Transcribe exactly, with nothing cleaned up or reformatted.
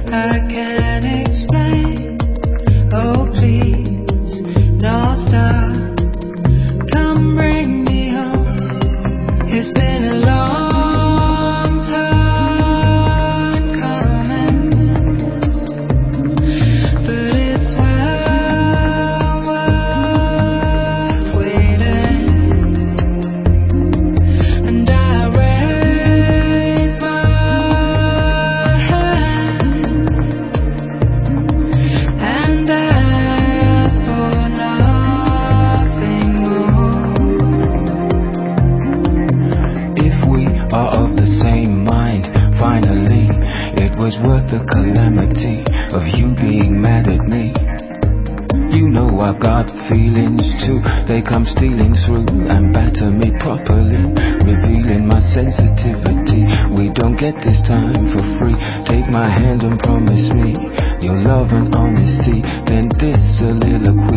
I can't explain. Oh please, don't stop. Come bring me home. It's been a long time coming, but it's well worth waiting. And I raise my hand and ask for nothing more. If we are of the same mind, finally, it was worth the calamity of you being mad at me. You know I've got feelings too. They come stealing through and batter me properly, revealing my sensitivity. We don't get this time for free. Take my hand and promise me your love and honesty. Then this soliloquy